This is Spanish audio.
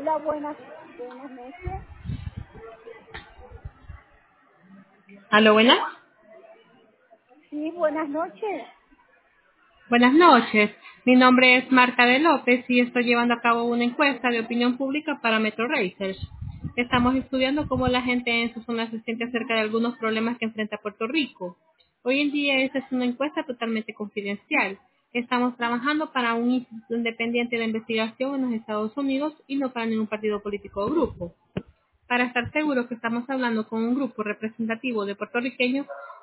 Hola, buenas noches. Aló, buenas. Sí, buenas noches. Buenas noches. Mi nombre es Marta de López y estoy llevando a cabo una encuesta de opinión pública para Metro Research. Estamos estudiando cómo la gente en su zona se siente acerca de algunos problemas que enfrenta Puerto Rico. Hoy en día esta es una encuesta totalmente confidencial. Estamos trabajando para un instituto independiente de investigación en los Estados Unidos y no para ningún partido político o grupo. Para estar seguros que estamos hablando con un grupo representativo de puertorriqueños,